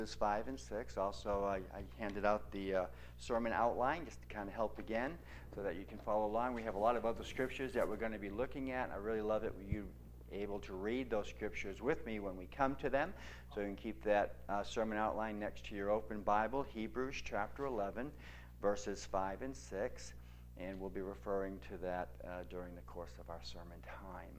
5 and 6. Also, I handed out the sermon outline just to kind of help again so that you can follow along. We have a lot of other scriptures that we're going to be looking at. I really love it when you're able to read those scriptures with me when we come to them. So you can keep that sermon outline next to your open Bible, Hebrews chapter 11, verses 5 and 6. And we'll be referring to that during the course of our sermon time.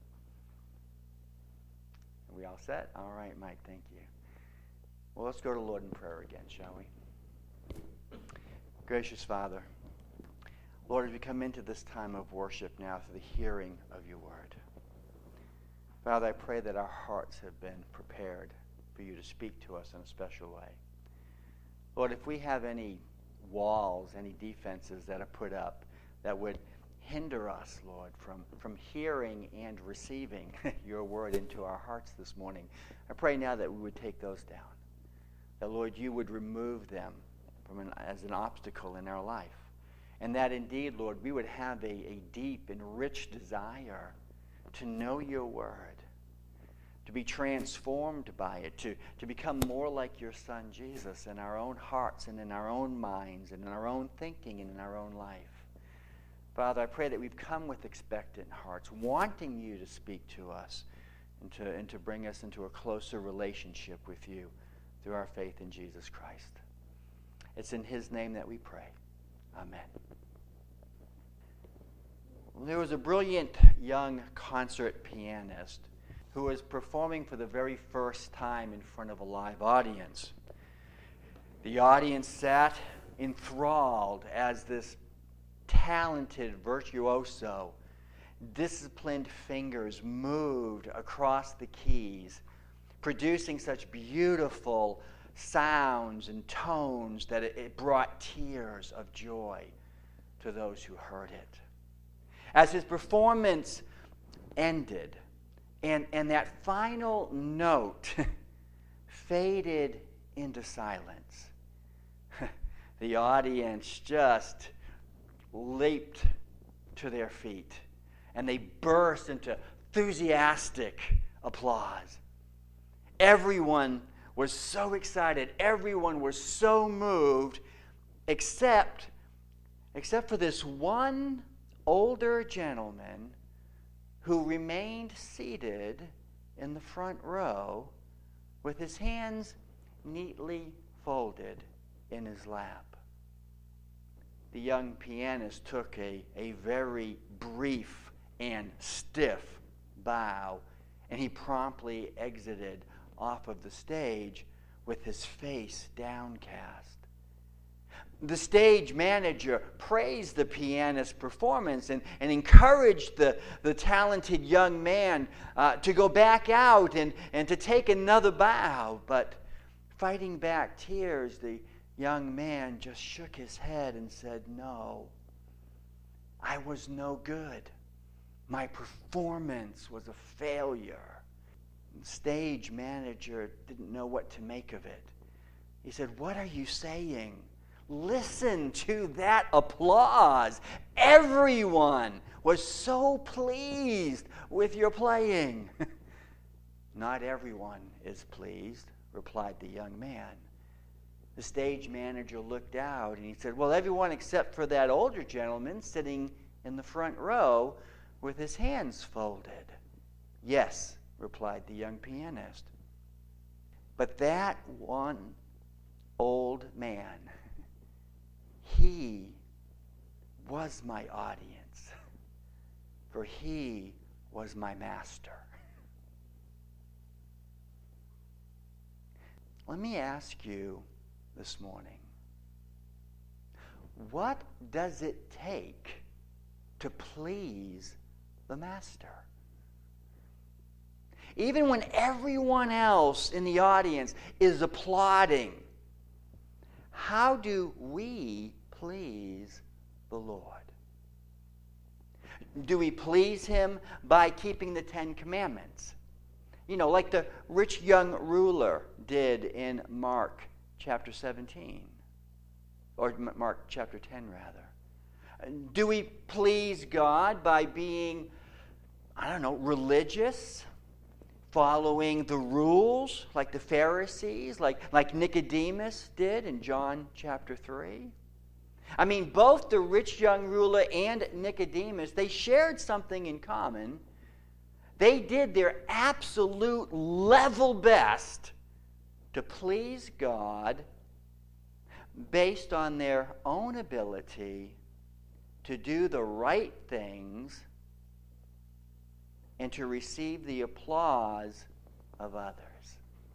Are we all set? All right, Mike, thank you. Well, let's go to Lord in prayer again, shall we? Gracious Father, Lord, as we come into this time of worship now through the hearing of your word, Father, I pray that our hearts have been prepared for you to speak to us in a special way. Lord, if we have any walls, any defenses that are put up that would hinder us, Lord, from hearing and receiving your word into our hearts this morning, I pray now that we would take those down. That, Lord, you would remove them as an obstacle in our life. And that indeed, Lord, we would have a deep and rich desire to know your word, to be transformed by it, to become more like your Son, Jesus, in our own hearts and in our own minds and in our own thinking and in our own life. Father, I pray that we've come with expectant hearts, wanting you to speak to us and to bring us into a closer relationship with you through our faith in Jesus Christ. It's in his name that we pray. Amen. There was a brilliant young concert pianist who was performing for the very first time in front of a live audience. The audience sat enthralled as this talented virtuoso, disciplined fingers moved across the keys, producing such beautiful sounds and tones that it brought tears of joy to those who heard it. As his performance ended, and that final note faded into silence, the audience just leaped to their feet, and they burst into enthusiastic applause. Everyone was so excited. Everyone was so moved, except for this one older gentleman who remained seated in the front row with his hands neatly folded in his lap. The young pianist took a very brief and stiff bow, and he promptly exited off of the stage with his face downcast. The stage manager praised the pianist's performance and encouraged the talented young man to go back out and to take another bow. But fighting back tears, the young man just shook his head and said, "No, I was no good. My performance was a failure." The stage manager didn't know what to make of it. He said, "What are you saying? Listen to that applause. Everyone was so pleased with your playing." "Not everyone is pleased," replied the young man. The stage manager looked out and he said, "Well, everyone except for that older gentleman sitting in the front row with his hands folded." "Yes," replied the young pianist. "But that one old man, he was my audience, for he was my master." Let me ask you this morning, what does it take to please the master? Even when everyone else in the audience is applauding, how do we please the Lord? Do we please him by keeping the 10 Commandments? Like the rich young ruler did in Mark chapter 17. Or Mark chapter 10, rather. Do we please God by being, religious? following the rules like the Pharisees, like Nicodemus did in John chapter 3? I mean, both the rich young ruler and Nicodemus, they shared something in common. They did their absolute level best to please God based on their own ability to do the right things and to receive the applause of others.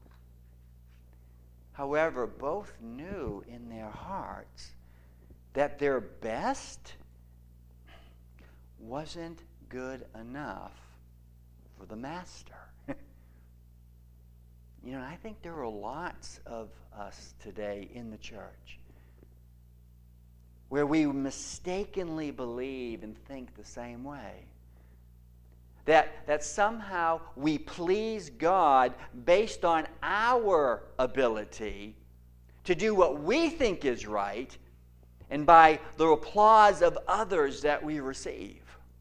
However, both knew in their hearts that their best wasn't good enough for the Master. You know, I think there are lots of us today in the church where we mistakenly believe and think the same way. That somehow we please God based on our ability to do what we think is right and by the applause of others that we receive.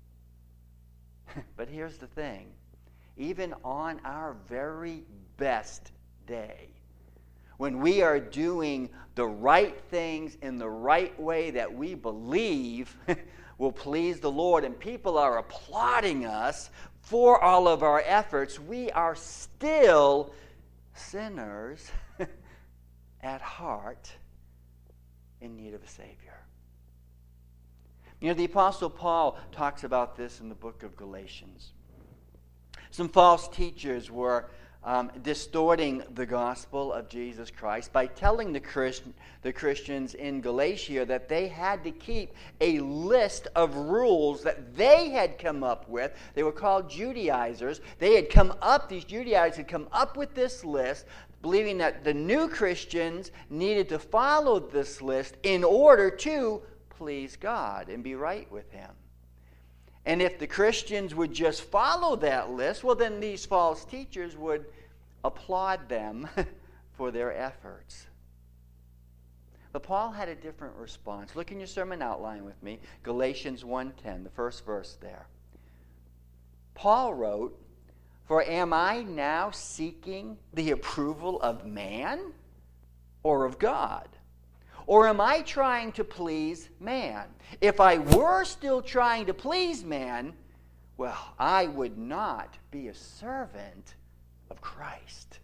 But here's the thing. Even on our very best day, when we are doing the right things in the right way that we believe will please the Lord, and people are applauding us for all of our efforts, we are still sinners at heart in need of a Savior. You know, the Apostle Paul talks about this in the book of Galatians. Some false teachers were distorting the gospel of Jesus Christ by telling the Christians in Galatia that they had to keep a list of rules that they had come up with. They were called Judaizers. These Judaizers had come up with this list, believing that the new Christians needed to follow this list in order to please God and be right with Him. And if the Christians would just follow that list, well, then these false teachers would applaud them for their efforts. But Paul had a different response. Look in your sermon outline with me, Galatians 1:10, the first verse there. Paul wrote, "For am I now seeking the approval of man or of God? Or am I trying to please man? If I were still trying to please man, well, I would not be a servant of Christ."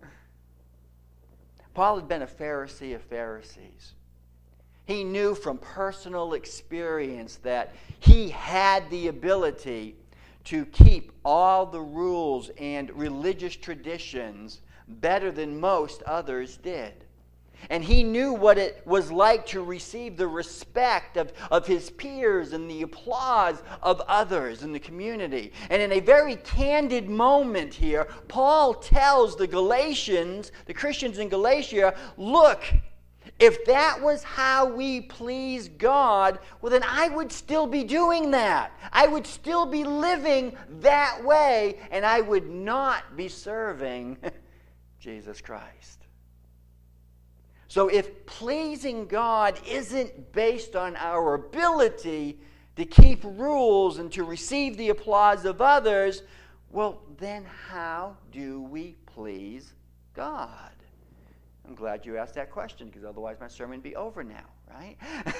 Paul had been a Pharisee of Pharisees. He knew from personal experience that he had the ability to keep all the rules and religious traditions better than most others did. And he knew what it was like to receive the respect of his peers and the applause of others in the community. And in a very candid moment here, Paul tells the Galatians, the Christians in Galatia, look, if that was how we please God, well then I would still be doing that. I would still be living that way, and I would not be serving Jesus Christ. So if pleasing God isn't based on our ability to keep rules and to receive the applause of others, well, then how do we please God? I'm glad you asked that question, because otherwise my sermon would be over now, right?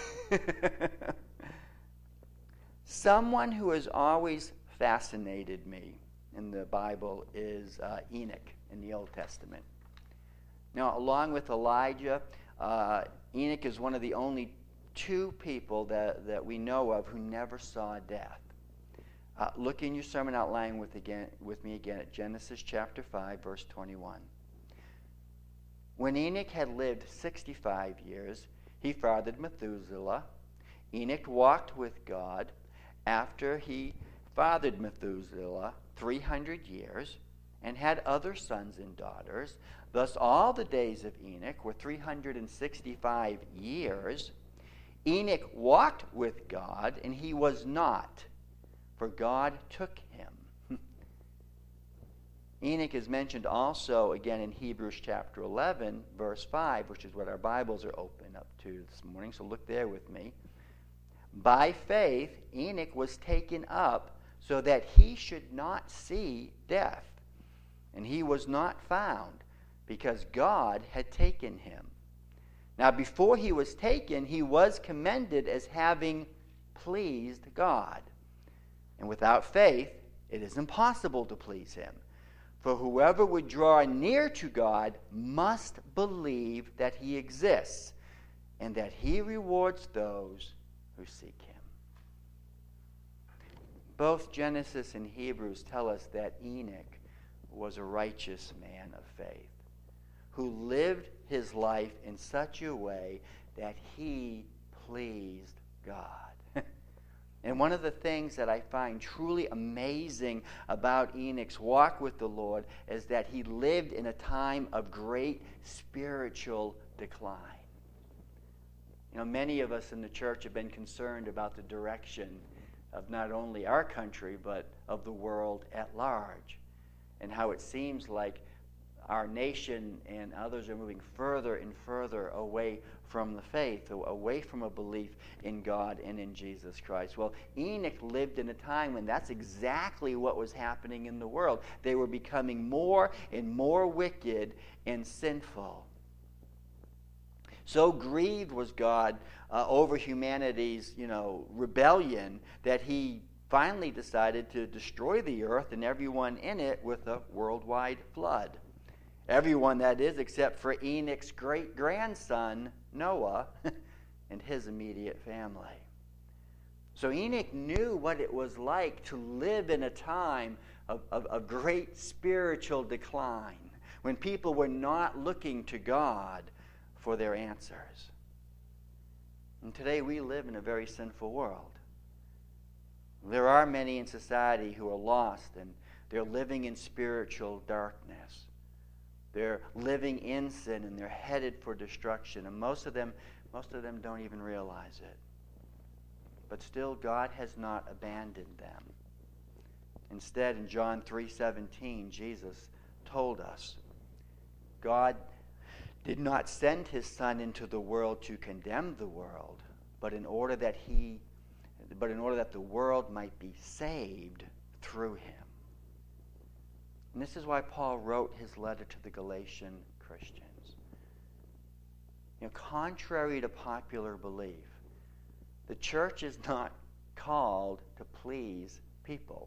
Someone who has always fascinated me in the Bible is Enoch in the Old Testament. Now, along with Elijah, Enoch is one of the only two people that we know of who never saw death. Look in your sermon outline with me again at Genesis chapter 5, verse 21. When Enoch had lived 65 years, he fathered Methuselah. Enoch walked with God after he fathered Methuselah 300 years and had other sons and daughters. Thus all the days of Enoch were 365 years. Enoch walked with God, and he was not, for God took him. Enoch is mentioned also again in Hebrews chapter 11, verse 5, which is what our Bibles are open up to this morning, so look there with me. By faith, Enoch was taken up so that he should not see death, and he was not found, because God had taken him. Now, before he was taken, he was commended as having pleased God. And without faith, it is impossible to please him. For whoever would draw near to God must believe that he exists, and that he rewards those who seek him. Both Genesis and Hebrews tell us that Enoch was a righteous man of faith, who lived his life in such a way that he pleased God. And one of the things that I find truly amazing about Enoch's walk with the Lord is that he lived in a time of great spiritual decline. You know, many of us in the church have been concerned about the direction of not only our country, but of the world at large, and how it seems like our nation and others are moving further and further away from the faith, away from a belief in God and in Jesus Christ. Well, Enoch lived in a time when that's exactly what was happening in the world. They were becoming more and more wicked and sinful. So grieved was God over humanity's, rebellion, that he finally decided to destroy the earth and everyone in it with a worldwide flood. Everyone, that is, except for Enoch's great-grandson, Noah, and his immediate family. So Enoch knew what it was like to live in a time of great spiritual decline, when people were not looking to God for their answers. And today we live in a very sinful world. There are many in society who are lost, and they're living in spiritual darkness. They're living in sin, and they're headed for destruction. And most of them don't even realize it. But still, God has not abandoned them. Instead, in John 3:17, Jesus told us, God did not send his Son into the world to condemn the world, but in order that the world might be saved through him. And this is why Paul wrote his letter to the Galatian Christians. Contrary to popular belief, the church is not called to please people.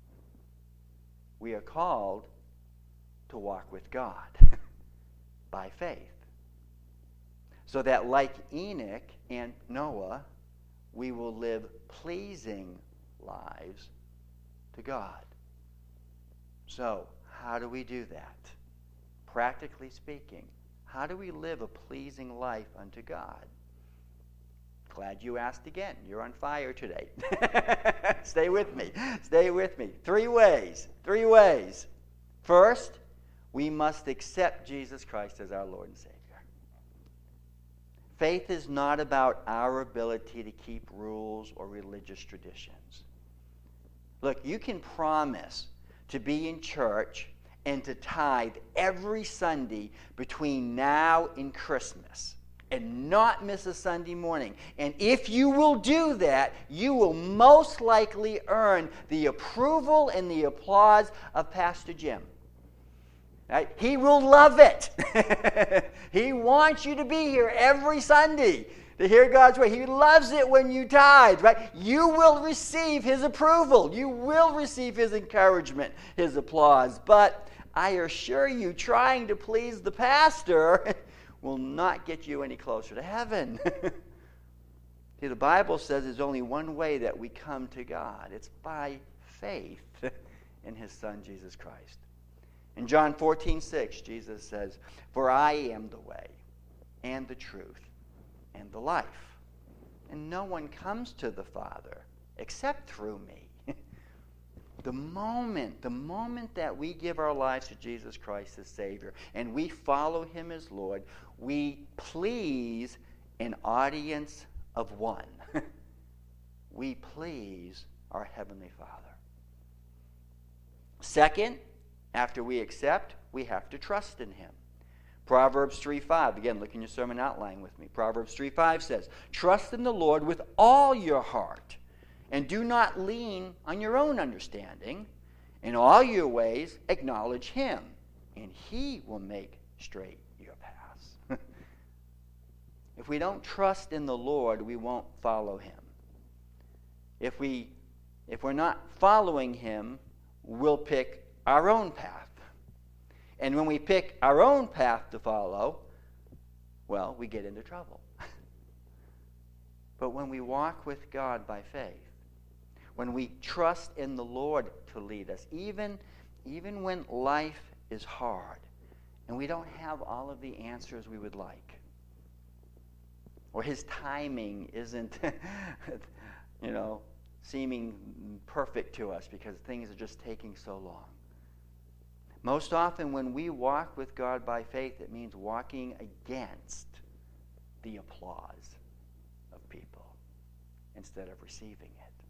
We are called to walk with God by faith, so that like Enoch and Noah, we will live pleasing lives to God. So, how do we do that? Practically speaking, how do we live a pleasing life unto God? Glad you asked again. You're on fire today. Stay with me. Stay with me. 3 ways. 3 ways. First, we must accept Jesus Christ as our Lord and Savior. Faith is not about our ability to keep rules or religious traditions. Look, you can promise to be in church and to tithe every Sunday between now and Christmas and not miss a Sunday morning. And if you will do that, you will most likely earn the approval and the applause of Pastor Jim. Right? He will love it. He wants you to be here every Sunday to hear God's way. He loves it when you tithe, right? You will receive his approval. You will receive his encouragement, his applause. But I assure you, trying to please the pastor will not get you any closer to heaven. See, the Bible says there's only one way that we come to God. It's by faith in his Son, Jesus Christ. In John 14:6, Jesus says, "For I am the way and the truth and the life. And no one comes to the Father except through me." The moment that we give our lives to Jesus Christ as Savior and we follow him as Lord, we please an audience of one. We please our Heavenly Father. Second, after we accept, we have to trust in him. Proverbs 3:5. Again, look in your sermon outline with me. Proverbs 3:5 says, "Trust in the Lord with all your heart, and do not lean on your own understanding. In all your ways, acknowledge him, and he will make straight your paths. If we don't trust in the Lord, we won't follow him. If we're not following him, we'll pick our own path. And when we pick our own path to follow, well, we get into trouble. But when we walk with God by faith, when we trust in the Lord to lead us, even when life is hard and we don't have all of the answers we would like, or his timing isn't, seeming perfect to us because things are just taking so long. Most often when we walk with God by faith, it means walking against the applause of people instead of receiving it.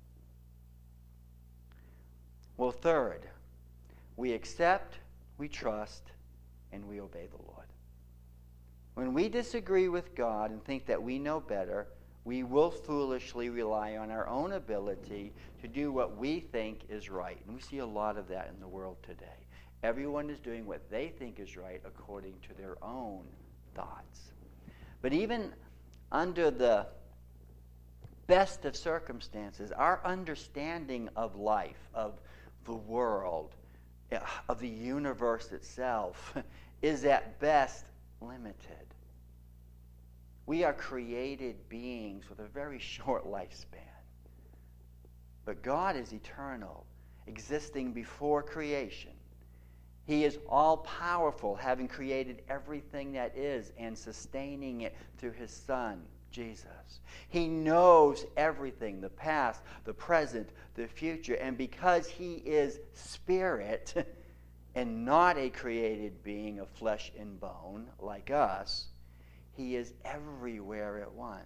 Well, third, we accept, we trust, and we obey the Lord. When we disagree with God and think that we know better, we will foolishly rely on our own ability to do what we think is right. And we see a lot of that in the world today. Everyone is doing what they think is right according to their own thoughts. But even under the best of circumstances, our understanding of life, of the world, of the universe itself, is at best limited. We are created beings with a very short lifespan. But God is eternal, existing before creation. He is all-powerful, having created everything that is and sustaining it through his Son, Jesus. He knows everything, the past, the present, the future. And because he is spirit and not a created being of flesh and bone like us, he is everywhere at once.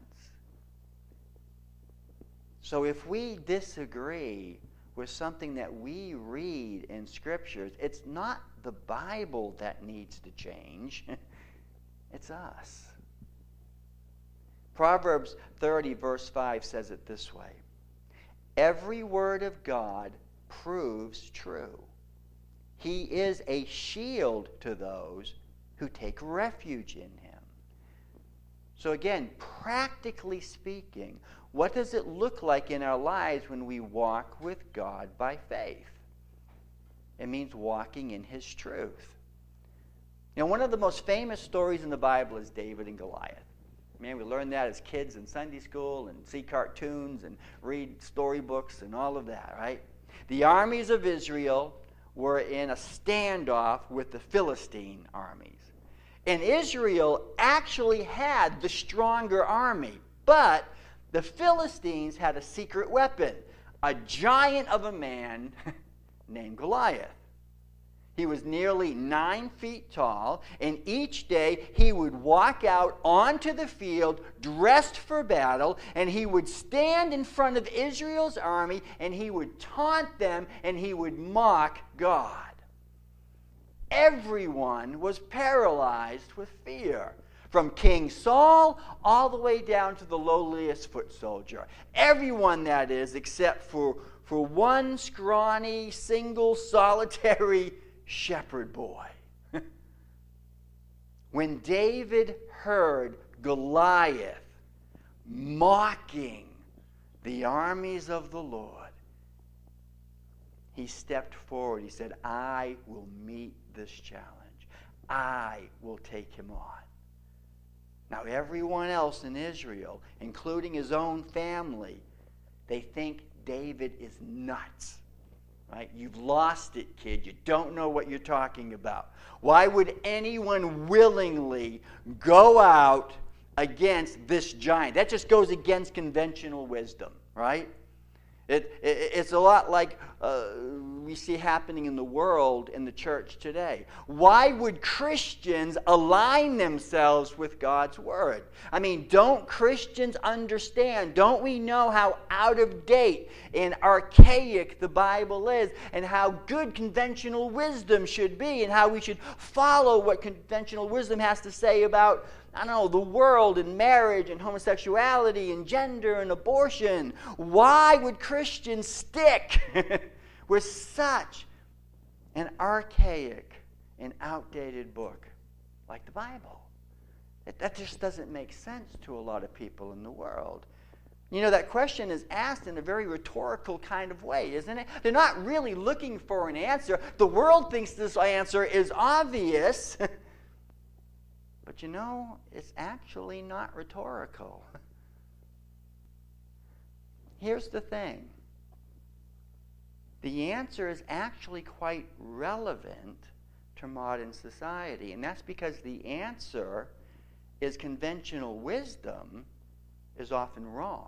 So if we disagree with something that we read in Scriptures, it's not the Bible that needs to change. It's us. Proverbs 30, verse 5 says it this way: every word of God proves true. He is a shield to those who take refuge in him. So again, practically speaking, what does it look like in our lives when we walk with God by faith? It means walking in his truth. One of the most famous stories in the Bible is David and Goliath. Man, we learn that as kids in Sunday school and see cartoons and read storybooks and all of that, right? The armies of Israel were in a standoff with the Philistine armies. And Israel actually had the stronger army, but the Philistines had a secret weapon, a giant of a man named Goliath. He was nearly 9 feet tall, and each day he would walk out onto the field dressed for battle, and he would stand in front of Israel's army, and he would taunt them, and he would mock God. Everyone was paralyzed with fear, from King Saul all the way down to the lowliest foot soldier. Everyone, that is, except for one scrawny, single, solitary shepherd boy. When David heard Goliath mocking the armies of the Lord, he stepped forward. He said, I will meet this challenge. I will take him on. Now, everyone else in Israel, including his own family, they think David is nuts. Right? You've lost it, kid. You don't know what you're talking about. Why would anyone willingly go out against this giant? That just goes against conventional wisdom, right? It's a lot like we see happening in the world, in the church today. Why would Christians align themselves with God's Word? I mean, don't Christians understand? Don't we know how out of date and archaic the Bible is, and how good conventional wisdom should be, and how we should follow what conventional wisdom has to say about, the world and marriage and homosexuality and gender and abortion? Why would Christians stick with such an archaic and outdated book like the Bible? That just doesn't make sense to a lot of people in the world. You know, that question is asked in a very rhetorical kind of way, isn't it? They're not really looking for an answer. The world thinks this answer is obvious. But you know, it's actually not rhetorical. Here's the thing. The answer is actually quite relevant to modern society. And that's because the answer is conventional wisdom is often wrong.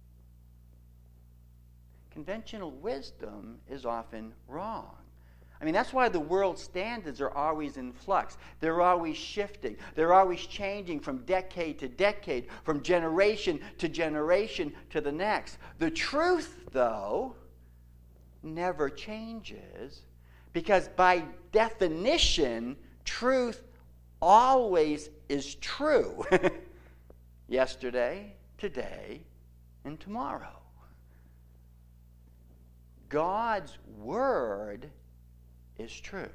Conventional wisdom is often wrong. I mean, that's why the world standards are always in flux. They're always shifting. They're always changing from decade to decade, from generation to generation to the next. The truth, though, never changes, because by definition, truth always is true. Yesterday, today, and tomorrow. God's word is truth.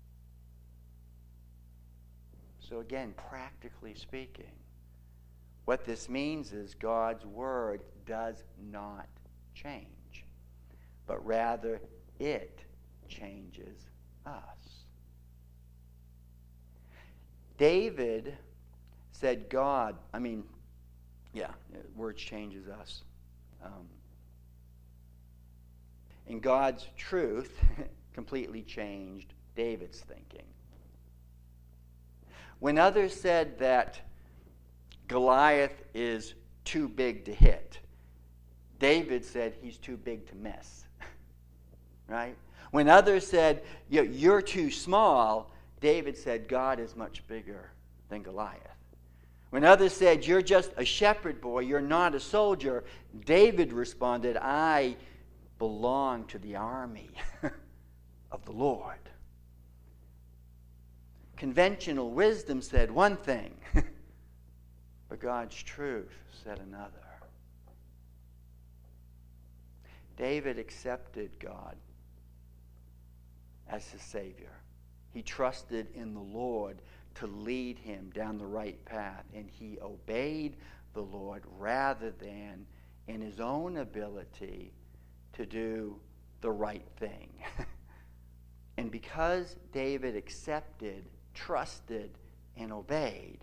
So again, practically speaking, what this means is God's word does not change, but rather it changes us. David said words changes us. And God's truth completely changed David's thinking. When others said that Goliath is too big to hit, David said he's too big to miss. Right? When others said, you're too small, David said God is much bigger than Goliath. When others said, you're just a shepherd boy, you're not a soldier, David responded, I belong to the army of the Lord. Conventional wisdom said one thing, but God's truth said another. David accepted God as his Savior. He trusted in the Lord to lead him down the right path, and he obeyed the Lord rather than in his own ability to do the right thing. And because David accepted, trusted, and obeyed,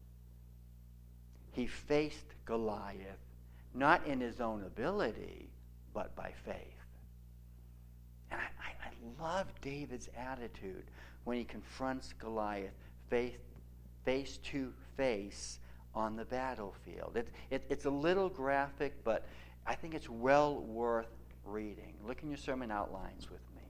he faced Goliath not in his own ability, but by faith. And I love David's attitude when he confronts Goliath face to face on the battlefield. It's a little graphic, but I think it's well worth reading. Look in your sermon outlines with me.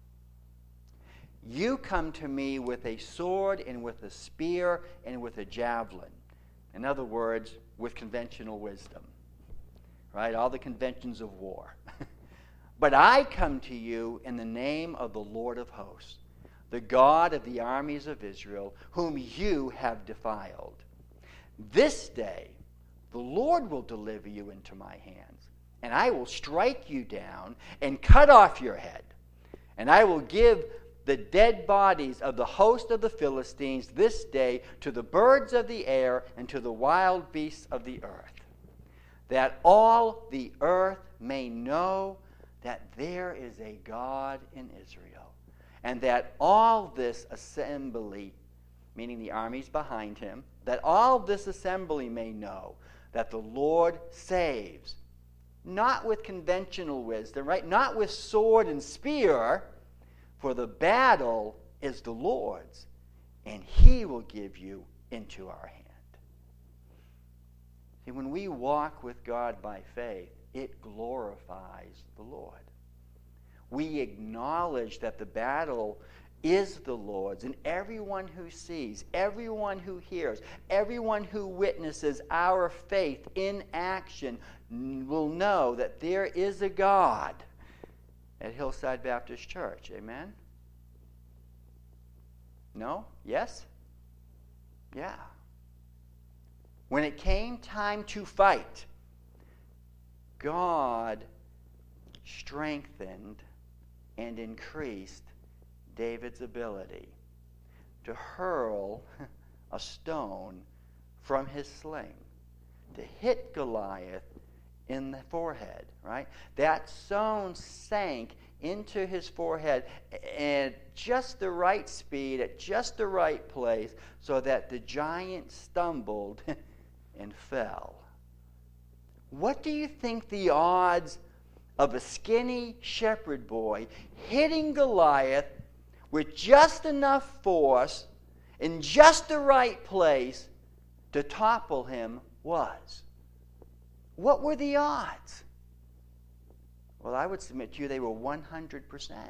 You come to me with a sword and with a spear and with a javelin. In other words, with conventional wisdom. Right? All the conventions of war. But I come to you in the name of the Lord of hosts, the God of the armies of Israel, whom you have defiled. This day the Lord will deliver you into my hands, and I will strike you down and cut off your head. And I will give the dead bodies of the host of the Philistines this day to the birds of the air and to the wild beasts of the earth, that all the earth may know that there is a God in Israel, and that all this assembly, meaning the armies behind him, that all this assembly may know that the Lord saves, not with conventional wisdom, right? Not with sword and spear, for the battle is the Lord's, and he will give you into our hand. See, when we walk with God by faith, it glorifies the Lord. We acknowledge that the battle is the Lord's, and everyone who sees, everyone who hears, everyone who witnesses our faith in action will know that there is a God at Hillside Baptist Church. Amen? No? Yes? Yeah. When it came time to fight, God strengthened and increased David's ability to hurl a stone from his sling to hit Goliath in the forehead, right? That stone sank into his forehead at just the right speed, at just the right place, so that the giant stumbled and fell. What do you think the odds of a skinny shepherd boy hitting Goliath with just enough force in just the right place to topple him was? What were the odds? Well, I would submit to you they were 100%.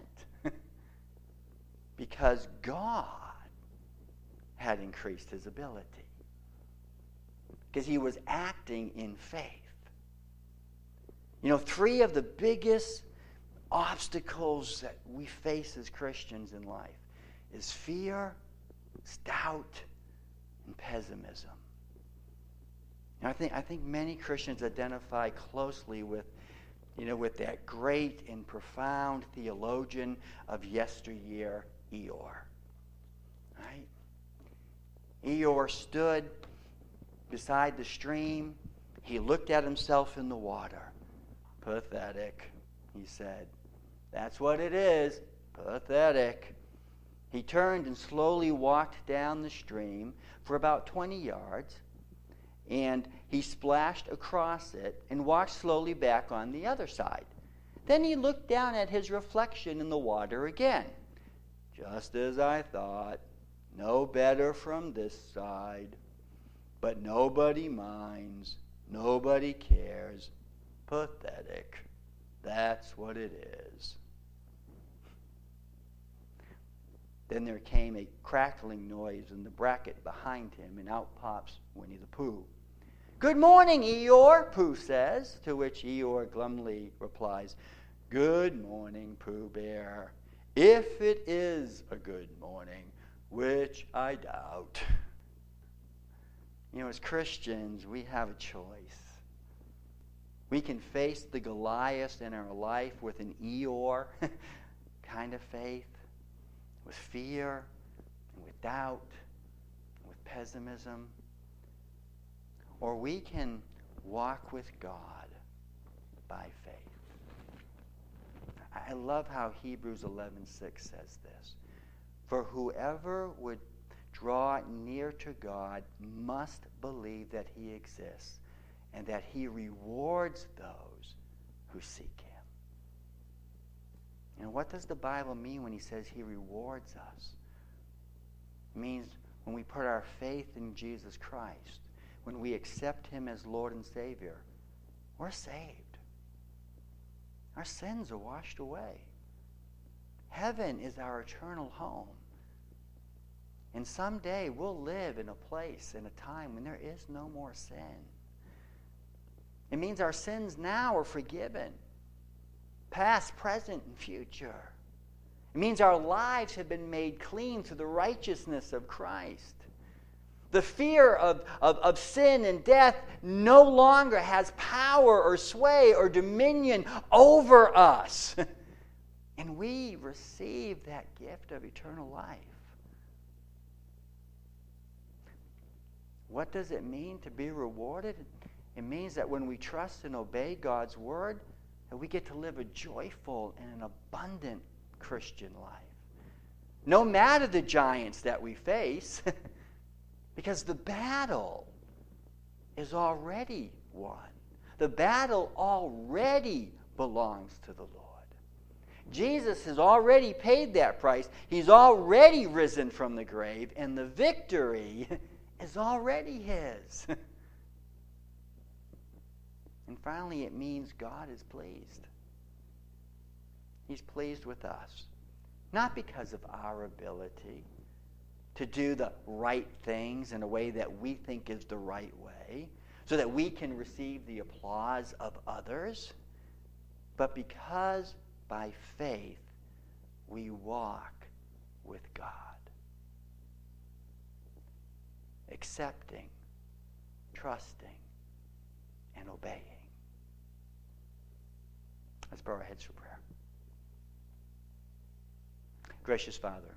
Because God had increased his ability. Because he was acting in faith. You know, 3 of the biggest obstacles that we face as Christians in life is fear, doubt, and pessimism. And I think many Christians identify closely with that great and profound theologian of yesteryear, Eeyore. Right? Eeyore stood beside the stream. He looked at himself in the water. Pathetic, he said. That's what it is. Pathetic. He turned and slowly walked down the stream for about 20 yards, and he splashed across it and walked slowly back on the other side. Then he looked down at his reflection in the water again. Just as I thought, no better from this side. But nobody minds, nobody cares. Pathetic. That's what it is. Then there came a crackling noise in the bracket behind him, and out pops Winnie the Pooh. "Good morning, Eeyore," Pooh says, to which Eeyore glumly replies, "Good morning, Pooh Bear, if it is a good morning, which I doubt." You know, as Christians, we have a choice. We can face the Goliath in our life with an Eeyore kind of faith, with fear, and with doubt, and with pessimism. Or we can walk with God by faith. I love how Hebrews 11:6 says this. "For whoever would draw near to God must believe that he exists and that he rewards those who seek him." And what does the Bible mean when he says he rewards us? It means when we put our faith in Jesus Christ, when we accept him as Lord and Savior, we're saved. Our sins are washed away. Heaven is our eternal home. And someday we'll live in a place, in a time when there is no more sin. It means our sins now are forgiven. Past, present, and future. It means our lives have been made clean through the righteousness of Christ. The fear of sin and death no longer has power or sway or dominion over us. And we receive that gift of eternal life. What does it mean to be rewarded? It means that when we trust and obey God's word, that we get to live a joyful and an abundant Christian life. No matter the giants that we face, because the battle is already won. The battle already belongs to the Lord. Jesus has already paid that price. He's already risen from the grave, and the victory is already his. And finally, it means God is pleased. He's pleased with us. Not because of our ability to do the right things in a way that we think is the right way, so that we can receive the applause of others, but because by faith we walk with God. Accepting, trusting, and obeying. Let's bow our heads for prayer. Gracious Father,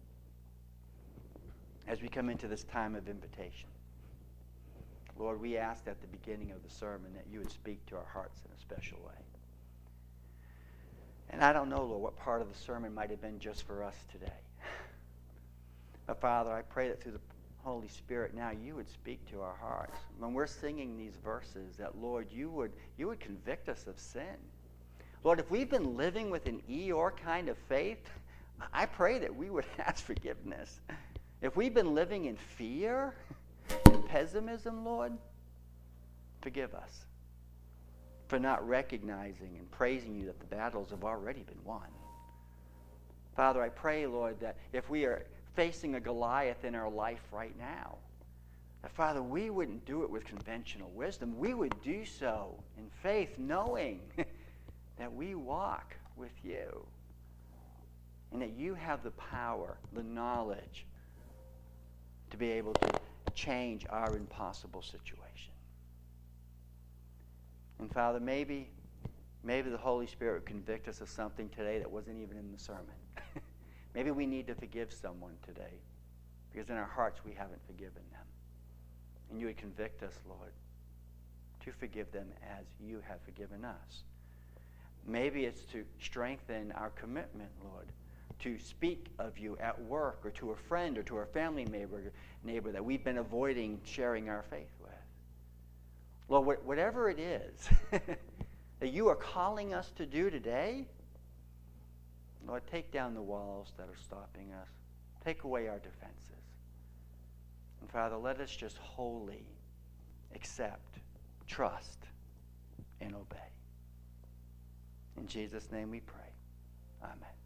as we come into this time of invitation, Lord, we asked at the beginning of the sermon that you would speak to our hearts in a special way. And I don't know, Lord, what part of the sermon might have been just for us today. But Father, I pray that through the Holy Spirit now you would speak to our hearts. When we're singing these verses, that, Lord, you would convict us of sin. Lord, if we've been living with an Eeyore kind of faith, I pray that we would ask forgiveness. If we've been living in fear and pessimism, Lord, forgive us for not recognizing and praising you that the battles have already been won. Father, I pray, Lord, that if we are facing a Goliath in our life right now, that, Father, we wouldn't do it with conventional wisdom. We would do so in faith, knowing that we walk with you and that you have the power, the knowledge to be able to change our impossible situation. And Father, maybe the Holy Spirit would convict us of something today that wasn't even in the sermon. Maybe we need to forgive someone today because in our hearts we haven't forgiven them. And you would convict us, Lord, to forgive them as you have forgiven us. Maybe it's to strengthen our commitment, Lord, to speak of you at work or to a friend or to a family neighbor that we've been avoiding sharing our faith with. Lord, whatever it is that you are calling us to do today, Lord, take down the walls that are stopping us. Take away our defenses. And Father, let us just wholly accept, trust, and obey. In Jesus' name we pray. Amen.